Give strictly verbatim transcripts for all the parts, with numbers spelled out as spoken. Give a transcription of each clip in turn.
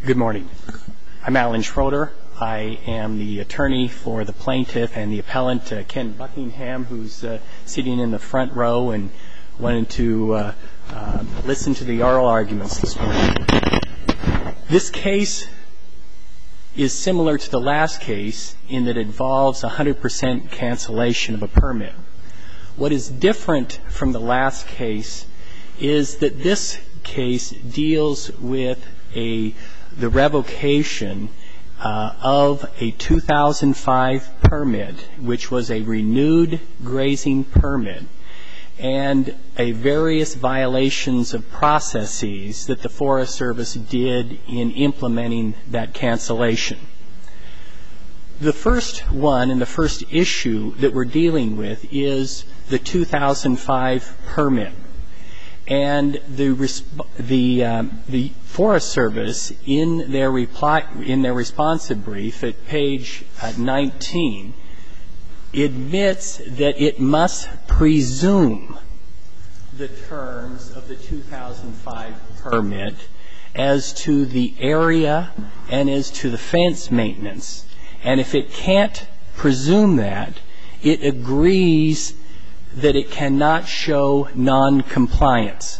Good morning. I'm Alan Schroeder. I am the attorney for the plaintiff and the appellant, uh, Ken Buckingham, who's uh, sitting in the front row and wanted to uh, uh, listen to the oral arguments this morning. This case is similar to the last case in that it involves one hundred percent cancellation of a permit. What is different from the last case is that this case deals with a the revocation uh, of a two thousand five permit, which was a renewed grazing permit, and a various violations of processes that the Forest Service did in implementing that cancellation. The first one and the first issue that we're dealing with is the two thousand five permit. And the resp- the um, the Forest Service in their reply in their responsive brief at page uh, nineteen admits that it must presume the terms of the two thousand five permit as to the area and as to the fence maintenance. And if it can't presume that, it agrees that it cannot show noncompliance.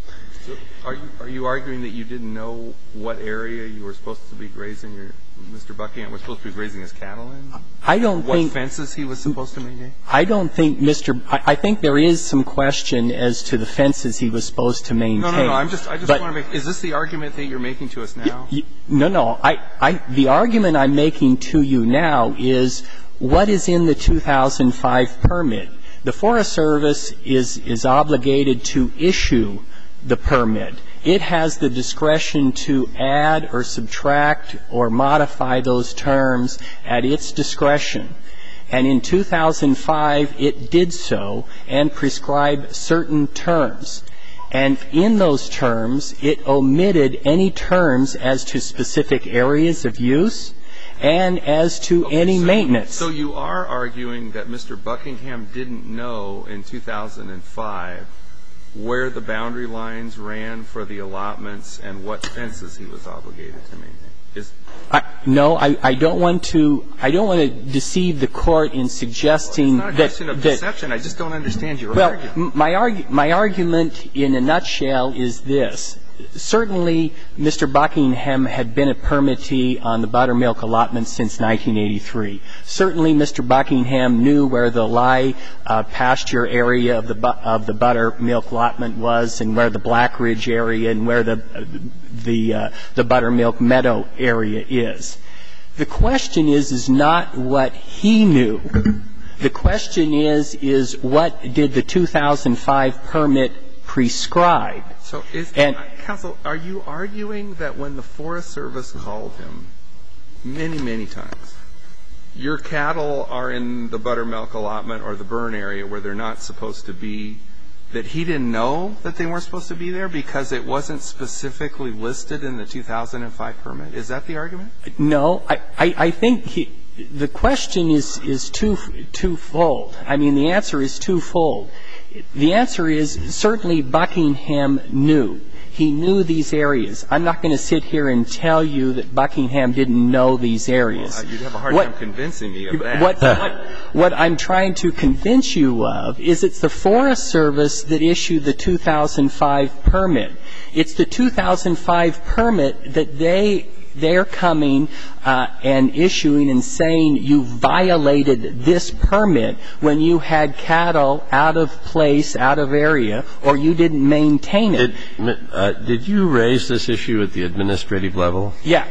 So are you are you arguing that you didn't know what area you were supposed to be grazing your Mister Buckingham was supposed to be grazing his cattle in? I don't what think what fences he was supposed to maintain? I don't think Mister I, I think there is some question as to the fences he was supposed to maintain. No, no, no. I'm just I just but, want to make. Is this the argument that you're making to us now? Y- y- no, no. I, I the argument I'm making to you now is what is in the two thousand five permit. The Forest Service is is obligated to issue the permit. It has the discretion to add or subtract or modify those terms at its discretion. And in two thousand five, it did so and prescribed certain terms. And in those terms, it omitted any terms as to specific areas of use and as to okay, any so, maintenance. So you are arguing that Mister Buckingham didn't know in two thousand five where the boundary lines ran for the allotments and what fences he was obligated to maintain? Is I, no, I, I don't want to. I don't want to deceive the court in suggesting well, it's not a that. question of that, deception. I just don't understand your well, argument. Well, my argu- my argument in a nutshell is this. Certainly, Mister Buckingham had been a permittee on the buttermilk allotment since nineteen eighty-three. Certainly, Mister Buckingham knew where the lie uh, pasture area of the bu- of the buttermilk allotment was, and where the Black Ridge area, and where the uh, the uh, the buttermilk meadow area is. The question is is not what he knew. The question is is what did the two thousand five permit prescribe? So, is, and, counsel, are you arguing that when the Forest Service called him many, many times, your cattle are in the buttermilk allotment or the burn area where they're not supposed to be, that he didn't know that they weren't supposed to be there because it wasn't specifically listed in the two thousand five permit? Is that the argument? No. I, I, I think he, the question is, is two, twofold. I mean, the answer is twofold. The answer is certainly Buckingham knew. He knew these areas. I'm not going to sit here and tell you that Buckingham didn't know these areas. Well, you'd have a hard what, time convincing me of that. What, what, what I'm trying to convince you of is it's the Forest Service that issued the two thousand five permit. It's the two thousand five permit that they they're coming uh, and issuing and saying you violated this permit when you had cattle out of place, out of area, or you didn't maintain it. Did, uh, did you raise this issue at the administrative level? Yeah.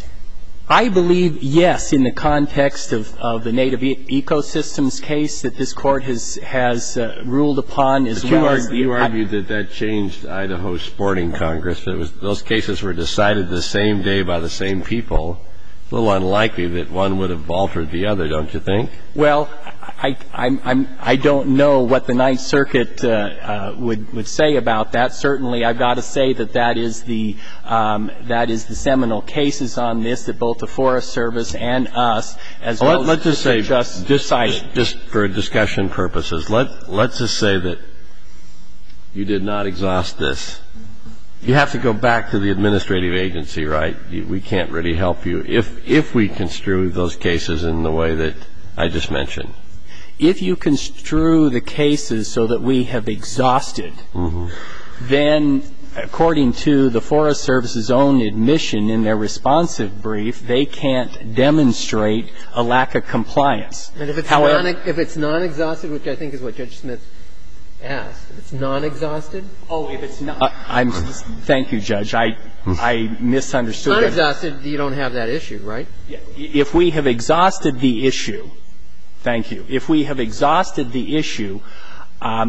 I believe, yes, in the context of, of the Native e- Ecosystems case that this Court has has uh, ruled upon as but well you as argue, You argued that that changed Idaho's Sporting Congress. It was, those cases were decided the same day by the same people. It's a little unlikely that one would have altered the other, don't you think? Well, I, I'm, I'm, I don't know what the Ninth Circuit uh, uh, would, would say about that. Certainly, I've got to say that that is the um, that is the seminal cases on this that both the Forest Service and us, as well, well let's as just say, just just, decided. just for discussion purposes, let let's just say that you did not exhaust this. You have to go back to the administrative agency, right? We can't really help you if if we construe those cases in the way that I just mentioned. If you construe the cases so that we have exhausted, mm-hmm. then according to the Forest Service's own admission in their responsive brief, they can't demonstrate a lack of compliance. And if it's, However, non, if it's non-exhausted, which I think is what Judge Smith asked, if it's non-exhausted? Oh, if it's not. Uh, I'm, thank you, Judge. I, I misunderstood. Non-exhausted, you don't have that issue, right? If we have exhausted the issue, thank you. If we have exhausted the issue, um,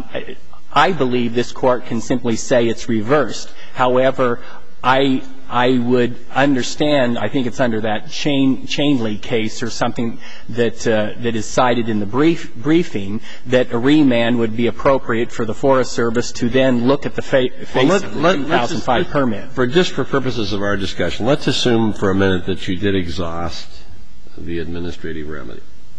I believe this Court can simply say it's reversed. However, I I would understand, I think it's under that Chain, Chainley case or something that uh, that is cited in the brief, briefing, that a remand would be appropriate for the Forest Service to then look at the fa- face well, let, of the let, two thousand five just, permit. For just for purposes of our discussion, let's assume for a minute that you did exhaust the administrative remedy.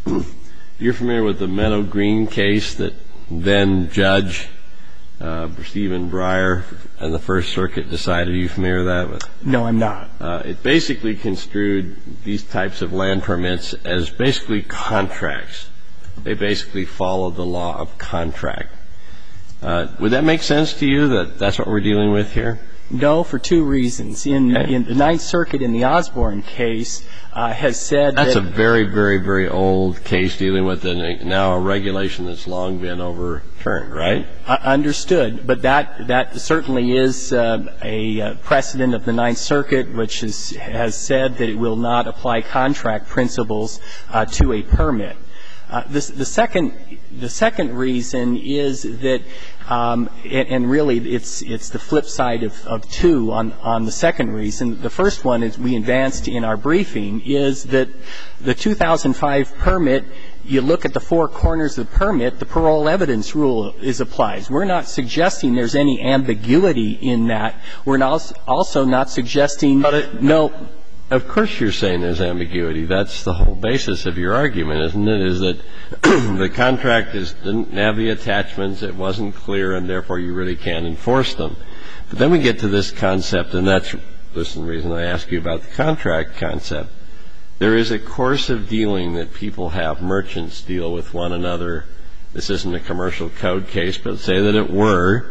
You're familiar with the Meadow Green case that then Judge uh, Stephen Breyer and the First Circuit decided? Are you familiar with that? With? No, I'm not. Uh, it basically construed these types of land permits as basically contracts. They basically followed the law of contract. Uh, would that make sense to you that that's what we're dealing with here? No, for two reasons. In, okay. in the Ninth Circuit in the Osborne case uh, has said that's that a very, very, very old case dealing with a, now a regulation that's long been overturned, right? Uh, understood. But that that certainly is uh, a uh, precedent of the Ninth Circuit, which is, has said that it will not apply contract principles uh, to a permit. Uh, this, the second the second reason is that, um, and, and really it's it's the flip side of, of two on on the second reason. The first one is we advanced in our briefing is that the two thousand five permit. You look at the four corners of the permit, the parole evidence rule is applied. We're not suggesting there's any ambiguity in that. We're not also not suggesting but it, no. Of course you're saying there's ambiguity. That's the whole basis of your argument, isn't it, is that the contract is, didn't have the attachments, it wasn't clear, and therefore you really can't enforce them. But then we get to this concept, and that's the reason I ask you about the contract concept. There is a course of dealing that people have, merchants deal with one another. This isn't a commercial code case, but say that it were.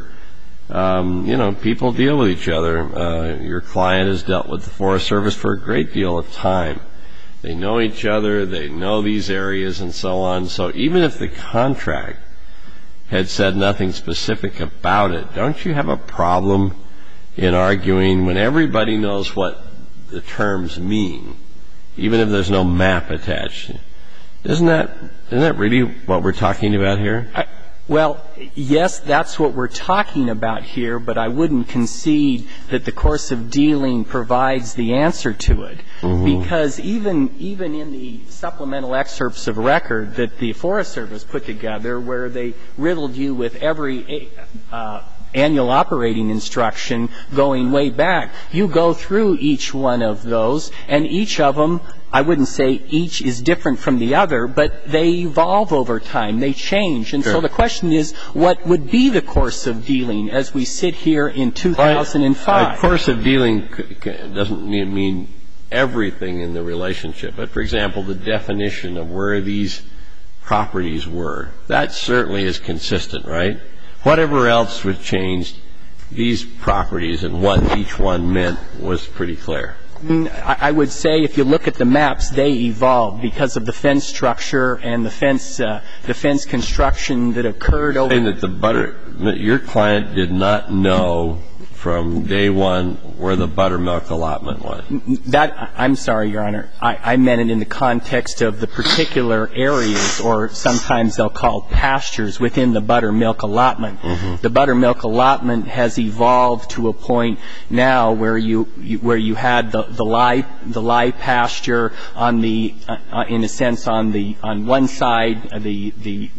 Um, you know, people deal with each other. Uh, your client has dealt with the Forest Service for a great deal of time. They know each other. They know these areas and so on. So even if the contract had said nothing specific about it, don't you have a problem in arguing when everybody knows what the terms mean, even if there's no map attached? Isn't that, isn't that really what we're talking about here? I, Well, yes, that's what we're talking about here, but I wouldn't concede that the course of dealing provides the answer to it. Mm-hmm. Because even even in the supplemental excerpts of record that the Forest Service put together where they riddled you with every uh, annual operating instruction going way back, you go through each one of those, and each of them, I wouldn't say each is different from the other, but they evolve over time. They change. And sure. So the question is, what would be the course of dealing as we sit here in two thousand five? A course of dealing doesn't mean everything in the relationship. But, for example, the definition of where these properties were, that certainly is consistent, right? Whatever else was changed, these properties and what each one meant was pretty clear. I would say if you look at the maps, they evolved because of the fence structure and the fence, uh, the fence construction that occurred over. And that the butter, that your client did not know from day one where the buttermilk allotment was. That, I'm sorry, Your Honor. I, I meant it in the context of the particular areas, or sometimes they'll call pastures within the buttermilk allotment. Mm-hmm. The buttermilk allotment has evolved to a point now where you, you where you had the the lie the lie pasture on the uh, in a sense on the on one side, uh, the the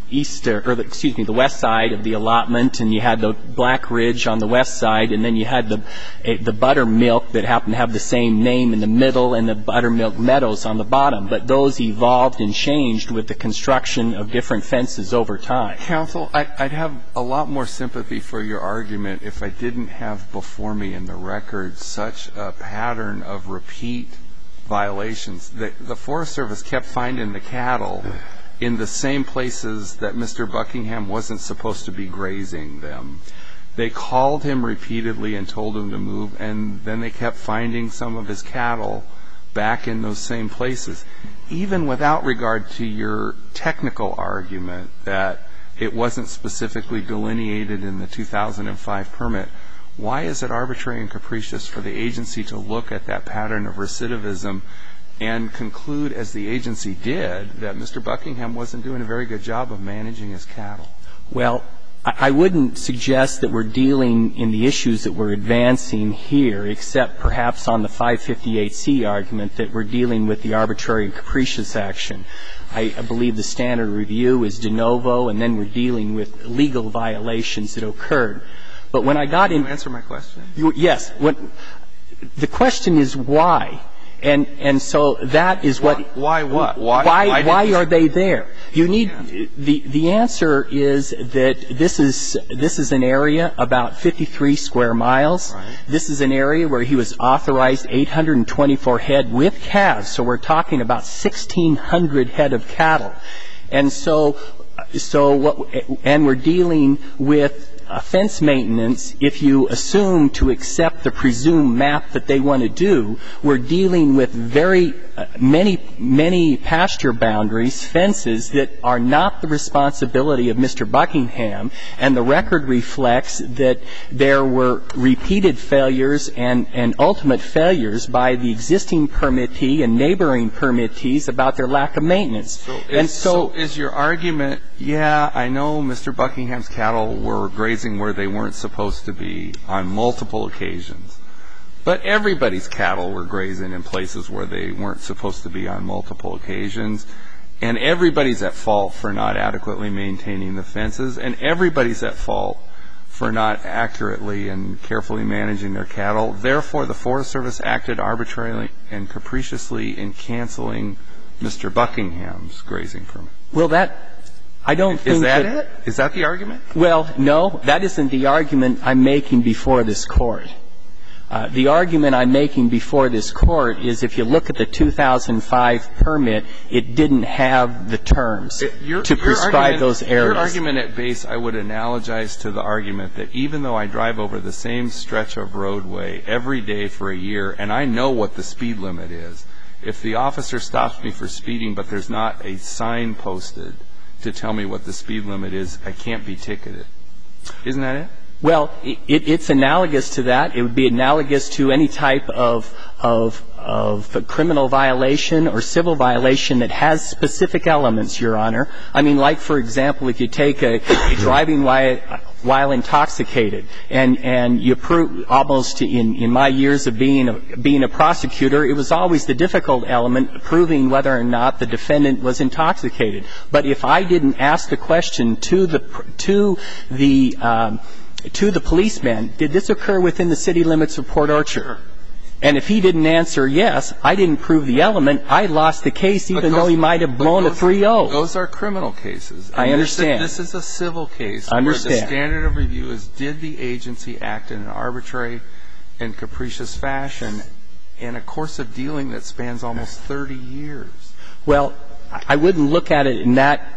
east or, or the, excuse me, the west side of the allotment, and you had the Black Ridge on the west side, and then you had the uh, the Buttermilk that happened to have the same name in the middle, and the Buttermilk Meadows on the bottom. But those evolved and changed with the construction of different fences over time. Counsel, I, I'd have a lot more sympathy for your argument if I didn't have before me in the record such a pattern of repeat violations. The, the Forest Service kept finding the cattle in the same places that Mister Buckingham wasn't supposed to be grazing them. They called him repeatedly and told him to move, and then they kept finding some of his cattle back in those same places. Even without regard to your technical argument that it wasn't specifically delineated in the two thousand five permit, why is it arbitrary and capricious for the agency to look at that pattern of recidivism and conclude, as the agency did, that Mister Buckingham wasn't doing a very good job of managing his cattle? Well, I wouldn't suggest that we're dealing in the issues that we're advancing here, except perhaps on the five fifty-eight C argument that we're dealing with the arbitrary and capricious action. I, I believe the standard review is de novo, and then we're dealing with legal violations that occurred. But when I got in... Can you answer my question? You, yes. When, the question is why. And and so that is what... Why, why what? Why, why, why, why are they there? You need... Yeah. The, the answer is that this is, this is an area about fifty-three square miles. Right. This is an area where he was authorized eight hundred twenty-four head with calves. So we're talking about sixteen hundred head of cattle. And so, so what, and we're dealing with uh, fence maintenance. If you assume to accept the presumed map that they want to do, we're dealing with very uh, many, many pasture boundaries, fences that are not the responsibility of Mister Buckingham. And the record reflects that there were repeated failures and, and ultimate failures by the existing permittee and neighboring permittees about their lack of maintenance. So and is, so, so is your argument, yeah, I know Mister Buckingham's cattle were grazing where they weren't supposed to be on multiple occasions, but everybody's cattle were grazing in places where they weren't supposed to be on multiple occasions, and everybody's at fault for not adequately maintaining the fences, and everybody's at fault for not accurately and carefully managing their cattle. Therefore, the Forest Service acted arbitrarily and capriciously in canceling Mister Buckingham's grazing permit. Well, that... I don't think Is that, that it? Is that the argument? Well, no, that isn't the argument I'm making before this Court. Uh, the argument I'm making before this Court is if you look at the two thousand five permit, it didn't have the terms it, your, to prescribe those areas. Your argument at base, I would analogize to the argument that even though I drive over the same stretch of roadway every day for a year, and I know what the speed limit is, if the officer stops me for speeding but there's not a sign posted to tell me what the speed limit is, I can't be ticketed. Isn't that it? Well, it, it's analogous to that. It would be analogous to any type of, of, of criminal violation or civil violation that has specific elements, Your Honor. I mean, like, for example, if you take a, a driving while, while intoxicated, and, and you prove almost in, in my years of being a, being a prosecutor, it was always the difficult element proving whether or not the defendant was intoxicated. But if I didn't ask the question to the, to the, um, to the policeman, did this occur within the city limits of Port Orchard? And if he didn't answer yes, I didn't prove the element, I lost the case even those, though he might have blown those, a three oh. Those are criminal cases. I understand. This, this is a civil case I understand. Where the standard of review is, did the agency act in an arbitrary and capricious fashion in a course of dealing that spans almost thirty years? Well, I wouldn't look at it in that,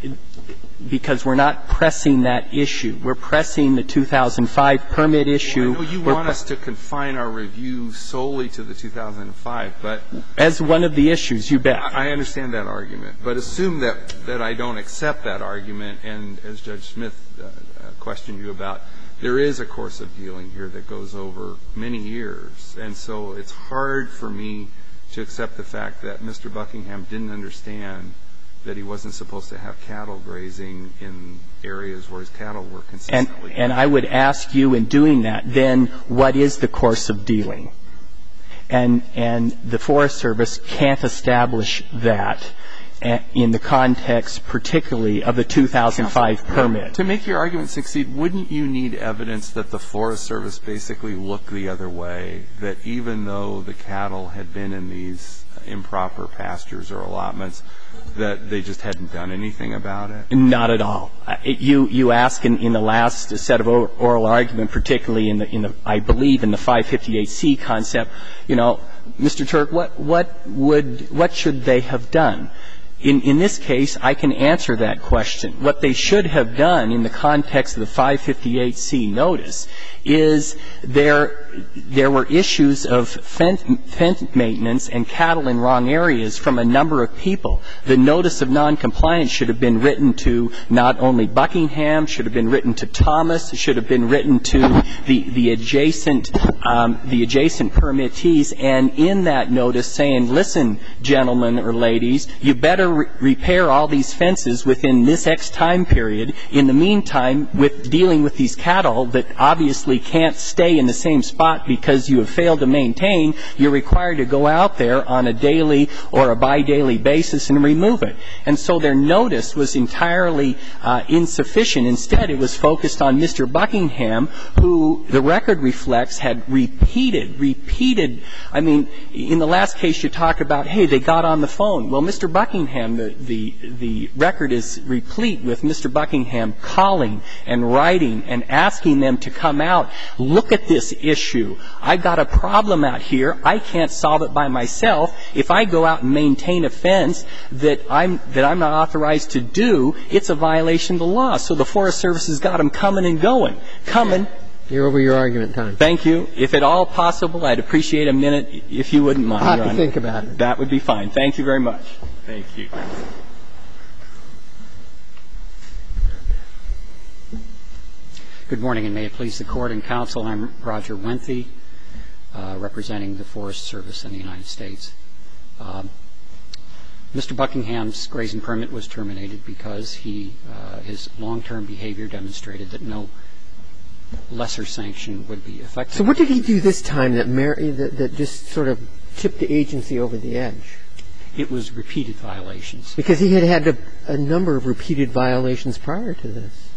because we're not pressing that issue. We're pressing the two thousand five permit issue. Well, I know you we're want us to confine our review solely to the two thousand five, but... As one of the issues, you bet. I understand that argument. But assume that, that I don't accept that argument, and as Judge Smith uh, questioned you about, there is a course of dealing here that goes over many years. And so it's hard for me to accept the fact that Mister Buckingham didn't understand that he wasn't supposed to have cattle grazing in areas where his cattle were consistently. And, and I would ask you in doing that, then what is the course of dealing? And, and the Forest Service can't establish that. in the context particularly of the two thousand five permit. To make your argument succeed, wouldn't you need evidence that the Forest Service basically looked the other way, that even though the cattle had been in these improper pastures or allotments, that they just hadn't done anything about it? Not at all. It, you you ask in, in the last set of oral argument, particularly in the in the I believe in the five fifty-eight C concept, you know, Mister Turk, what what would what should they have done? In, in this case, I can answer that question. What they should have done in the context of the five fifty-eight C notice is there there were issues of fence, fence maintenance and cattle in wrong areas from a number of people. The notice of noncompliance should have been written to not only Buckingham, should have been written to Thomas, should have been written to the the adjacent um, the adjacent permittees, and in that notice saying, listen, gentlemen or ladies, you better re- repair all these fences within this X time period. In the meantime, with dealing with these cattle that obviously can't stay in the same spot because you have failed to maintain, you're required to go out there on a daily or a bi-daily basis and remove it. And so their notice was entirely uh, insufficient. Instead, it was focused on Mister Buckingham, who the record reflects had repeated, repeated, I mean, in the last case you talk about, hey, they got on the phone. Well, Mister Buckingham, the, the, the record is replete with Mister Buckingham calling and writing and asking them to come out. Look at this issue. I've got a problem out here. I can't solve it by myself. If I go out and maintain a fence that I'm that I'm not authorized to do, it's a violation of the law. So the Forest Service has got them coming and going. Coming. You're over your argument time. Thank you. If at all possible, I'd appreciate a minute if you wouldn't mind. I'll have to think about it. That would be fine. Thank you very much. Thank you. Good morning, and may it please the Court and Counsel. I'm Roger Wenthe, uh, representing the Forest Service in the United States. Uh, Mister Buckingham's grazing permit was terminated because he, uh, his long-term behavior demonstrated that no lesser sanction would be effective. So what did he do this time that, mer- that, that just sort of tipped the agency over the edge? It was repeated violations. Because he had had a, a number of repeated violations prior to this.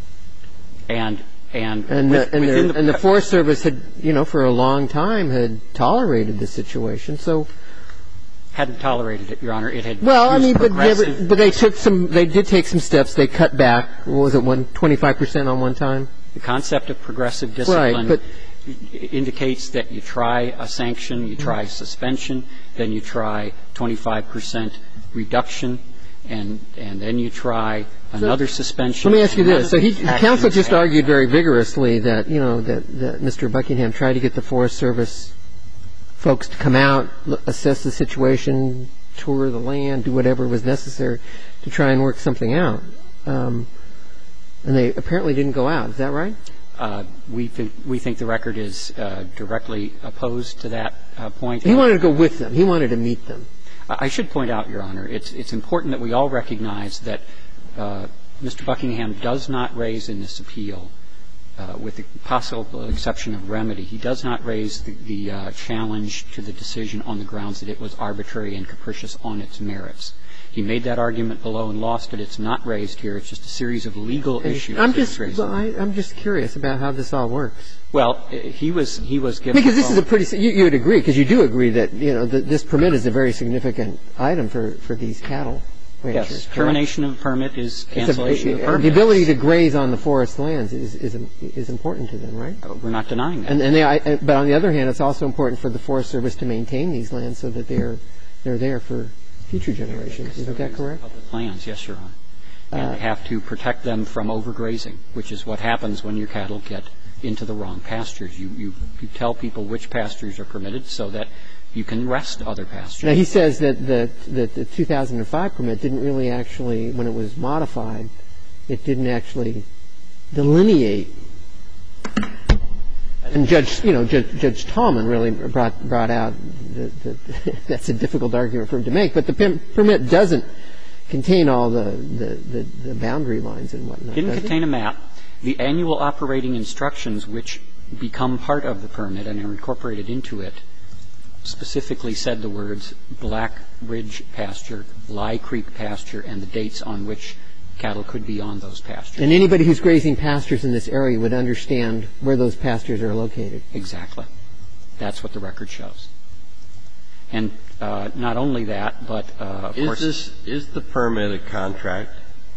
And and and, with, the, and, within the, the and the Forest Service had, you know, for a long time had tolerated the situation. So hadn't tolerated it, Your Honor. It had well, I mean, but progressive... never, but they took some. They did take some steps. They cut back. What was it? One twenty-five percent on one time. The concept of progressive discipline right, but, indicates that you try a sanction, you try suspension, then you try twenty-five percent reduction, and and then you try another so, suspension. Let me ask you this. So he, counsel just argued very vigorously that, you know, that, that Mister Buckingham tried to get the Forest Service folks to come out, assess the situation, tour the land, do whatever was necessary to try and work something out. Um, and they apparently didn't go out. Is that right? Uh, we think we think the record is uh, directly opposed to that uh, point. He wanted to go with them. He wanted to meet them. I should point out, Your Honor, it's it's important that we all recognize that uh, Mister Buckingham does not raise in this appeal, uh, with the possible exception of remedy, he does not raise the, the uh, challenge to the decision on the grounds that it was arbitrary and capricious on its merits. He made that argument below and lost it. It's not raised here. It's just a series of legal issues. I'm just, well, I, I'm just curious about how this all works. Well, he was he was given because this is a pretty you, you would agree because you do agree that you know that this permit is a very significant item for, for these cattle ranchers. Yes, termination of permit is cancellation a, of permit. The ability to graze on the forest lands is is is important to them, right? We're not denying that. And, and they, I, but on the other hand, it's also important for the Forest Service to maintain these lands so that they're they're there for future generations. Isn't that correct? Public lands, yes, Your Honor. And Uh, they have to protect them from overgrazing, which is what happens when your cattle get into the wrong pastures. You, you, you tell people which pastures are permitted so that you can rest other pastures. Now, he says that the, that the two thousand five permit didn't really actually, when it was modified, it didn't actually delineate. And Judge, you know, Judge, Judge Tallman really brought, brought out that the, that's a difficult argument for him to make, but the permit doesn't contain all the, the, the, the boundary lines and whatnot. It didn't contain it? a map. The annual operating instructions, which become part of the permit and are incorporated into it, specifically said the words Black Ridge pasture, Lye Creek pasture, and the dates on which cattle could be on those pastures. And anybody who's grazing pastures in this area would understand where those pastures are located. Exactly. That's what the record shows. And uh, not only that, but uh, of is course, this is the permit a contract?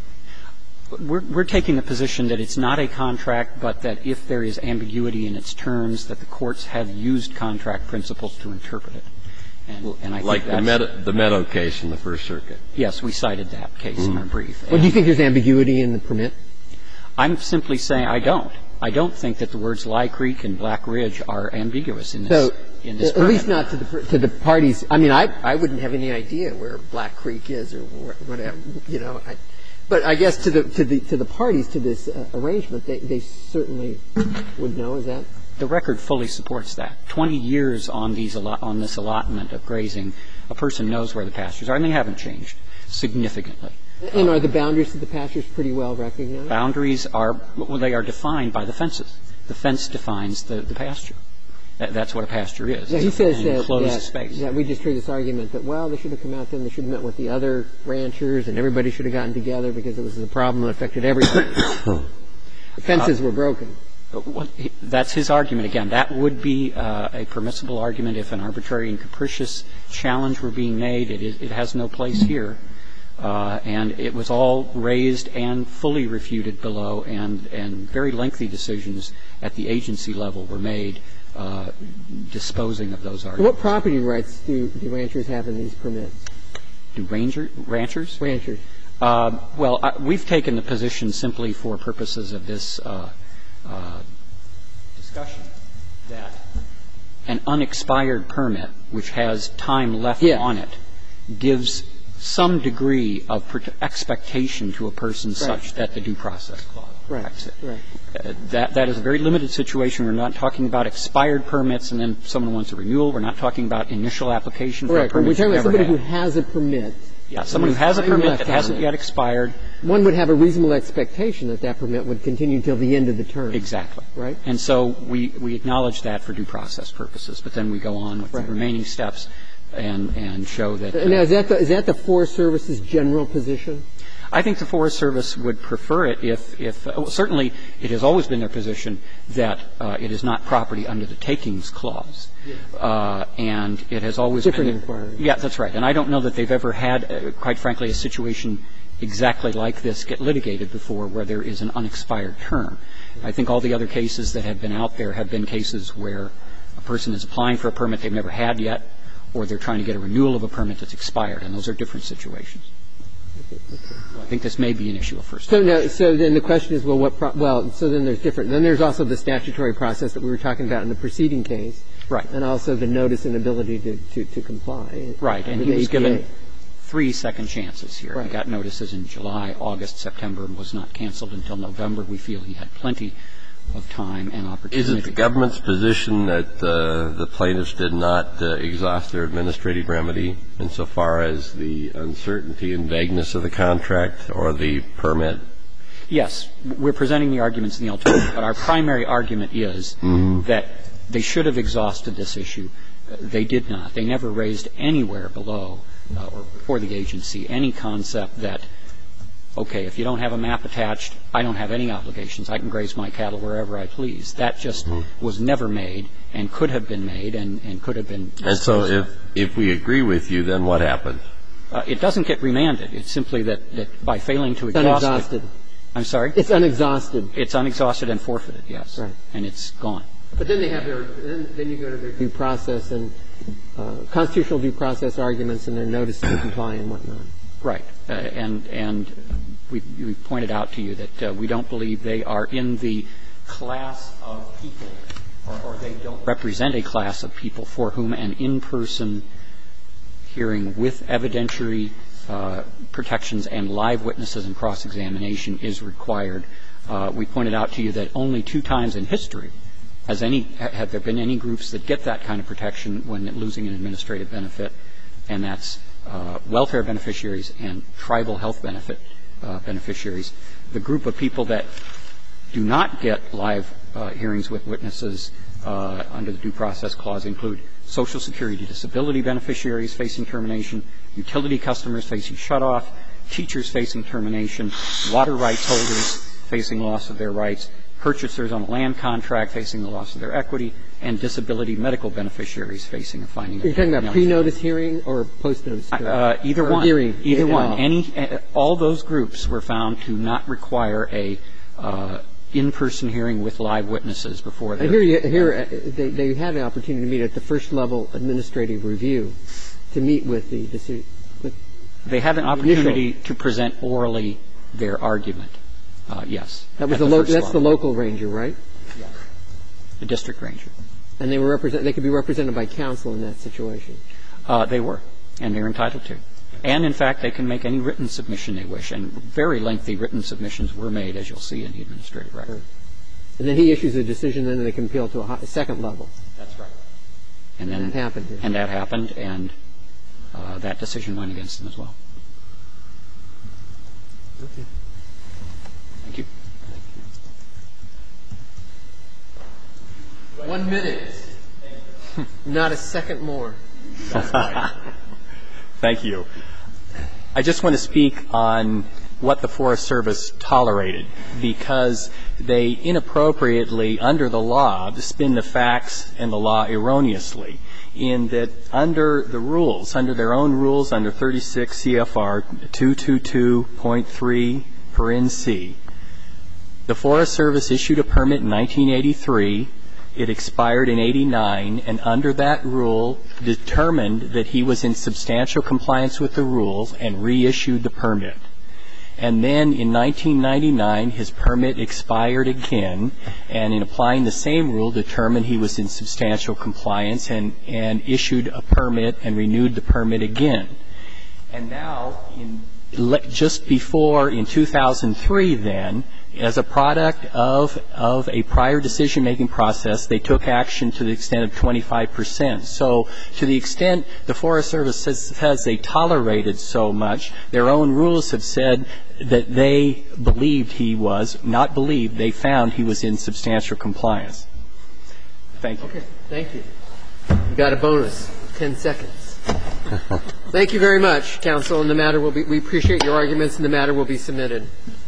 We're, we're taking the position that it's not a contract, but that if there is ambiguity in its terms, that the courts have used contract principles to interpret it. And, and I like think the Meadow, the Meadow case in the First Circuit. Yes, we cited that case mm-hmm. in our brief. Well, do you think there's ambiguity in the permit? I'm simply saying I don't. I don't think that the words Lye Creek and Black Ridge are ambiguous in this. So, in this at permit. least not to the to the parties. I mean, I I wouldn't have any idea where Black Creek is or whatever. You know, I, but I guess to the to the to the parties to this uh, arrangement, they they certainly would know. Is that? The record fully supports that. Twenty years on these on this allotment of grazing, a person knows where the pastures are, and they haven't changed significantly. And are the boundaries of the pastures pretty well recognized? Boundaries are well, they are defined by the fences. The fence defines the, the pasture. That, that's what a pasture is. Yeah, he it's says an that, enclosed that, space. that we just heard this argument that, well, they should have come out then, they should have met with the other ranchers, and everybody should have gotten together because it was a problem that affected everybody. The fences uh, were broken. What, that's his argument. Again, that would be uh, a permissible argument if an arbitrary and capricious challenge were being made. It, is, it has no place here. Uh, and it was all raised and fully refuted below, and, and very lengthy decisions at the agency level were made uh, disposing of those arguments. What property rights do, do ranchers have in these permits? Do ranger, ranchers? Ranchers. Uh, well, uh, we've taken the position simply for purposes of this uh, uh, discussion that an unexpired permit, which has time left yeah. on it, gives some degree of expectation to a person right. such that the due process clause protects it. Right. Uh, that, that is a very limited situation. We're not talking about expired permits and then someone wants a renewal. We're not talking about initial application for right. a permit. We're talking about somebody had. who has a permit. Yeah, someone who has a permit that hasn't yet expired. One would have a reasonable expectation that that permit would continue until the end of the term. Exactly. Right. And so we, we acknowledge that for due process purposes, but then we go on with right. the remaining steps and, and show that. Now, is that the, is that the Forest Service's general position? I think the Forest Service would prefer it if, if well, certainly it has always been their position that uh, it is not property under the takings clause. Yes. Uh, and it has always Different been. inquiry. Yeah, that's right. And I don't know that they've ever had, uh, quite frankly, a situation exactly like this get litigated before where there is an unexpired term. I think all the other cases that have been out there have been cases where a person is applying for a permit they've never had yet, or they're trying to get a renewal of a permit that's expired, and those are different situations. Okay, okay. Well, I think this may be an issue of first. So, no, so then the question is, well, what? Pro- well, so then there's different. Then there's also the statutory process that we were talking about in the preceding case, right? And also the notice and ability to to, to comply, right? And he was given three second chances here. Right. He got notices in July, August, September, and was not canceled until November. We feel he had plenty of time and opportunity. Is it the government's position that uh, the plaintiffs did not uh, exhaust their administrative remedy insofar as the uncertainty and vagueness of the contract or the permit? Yes. We're presenting the arguments in the alternative, but our primary argument is mm-hmm. that they should have exhausted this issue. They did not. They never raised anywhere below uh, or before the agency any concept that, okay, if you don't have a map attached, I don't have any obligations. I can graze my cattle wherever I please. That just mm-hmm. was never made and could have been made and, and could have been. And so if, if we agree with you, then what happens? Uh, it doesn't get remanded. It's simply that, that by failing to it's exhaust unexhausted. it. I'm sorry? It's unexhausted. It's unexhausted and forfeited, yes. Right. And it's gone. But then they have their, then, then you go to their due process and uh, constitutional due process arguments and their notice to comply and whatnot. Right. Uh, and and we, we pointed out to you that uh, we don't believe they are in the class of people or, or they don't represent a class of people for whom an in-person hearing with evidentiary uh, protections and live witnesses and cross-examination is required. Uh, we pointed out to you that only two times in history has any have there been any groups that get that kind of protection when losing an administrative benefit, and that's uh, welfare beneficiaries and tribal health benefit uh, beneficiaries. The group of people that do not get live uh, hearings with witnesses uh, under the Due Process Clause include Social Security disability beneficiaries facing termination, utility customers facing shutoff, teachers facing termination, water rights holders facing loss of their rights, purchasers on a land contract facing the loss of their equity, and disability medical beneficiaries facing a finding of You're talking about pre-notice hearing or post-notice hearing? Uh, either or one. Hearing, either one. All. Any, uh, all those groups were found to not require a uh, in-person hearing with live witnesses before they. I hear you. Here, uh, they, they had an opportunity to meet at the first level administrative review to meet with the decision. With they had an opportunity initial. to present orally their argument. Uh, yes. That was the, the lo- that's level. the local ranger, right? Yes. The district ranger. And they were represent. They could be represented by counsel in that situation. Uh, they were, and they're entitled to. And in fact, they can make any written submission they wish, and very lengthy written submissions were made, as you'll see in the administrative record. And then he issues a decision, then they can appeal to a, high, a second level. That's right. And, and then that happened. Here. And that happened, and uh, that decision went against them as well. Okay. Thank you. One minute. Not a second more. Thank you. I just want to speak on what the Forest Service tolerated, because they inappropriately, under the law, spin the facts and the law erroneously, in that under the rules, under their own rules, under thirty-six C F R two twenty-two point three paren C, the Forest Service issued a permit in nineteen eighty-three. It expired in eighty-nine, and under that rule determined that he was in substantial compliance with the rules and reissued the permit. And then in nineteen ninety-nine, his permit expired again, and in applying the same rule, determined he was in substantial compliance and, and issued a permit and renewed the permit again. And now, in, just before, in two thousand three then, as a product of, of a prior decision-making process, they took action to the extent of twenty-five percent. So to the extent the Forest Service says, says they tolerated so much, their own rules have said that they believed he was, not believed, they found he was in substantial compliance. Thank you. Okay. Thank you. You got a bonus, ten seconds. Thank you very much, counsel, and the matter will be, we appreciate your arguments, and the matter will be submitted.